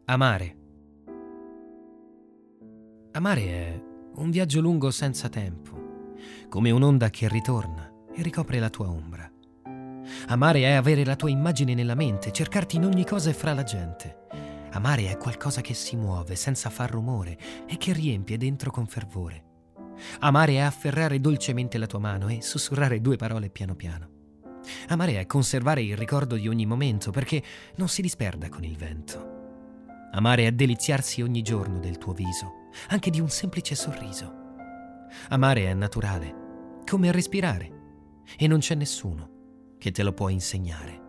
Amare. Amare è un viaggio lungo senza tempo, come un'onda che ritorna e ricopre la tua ombra. Amare è avere la tua immagine nella mente, cercarti in ogni cosa e fra la gente. Amare è qualcosa che si muove senza far rumore e che riempie dentro con fervore. Amare è afferrare dolcemente la tua mano e sussurrare 2 parole piano piano. Amare è conservare il ricordo di ogni momento perché non si disperda con il vento. Amare è deliziarsi ogni giorno del tuo viso, anche di un semplice sorriso. Amare è naturale, come respirare, e non c'è nessuno che te lo può insegnare.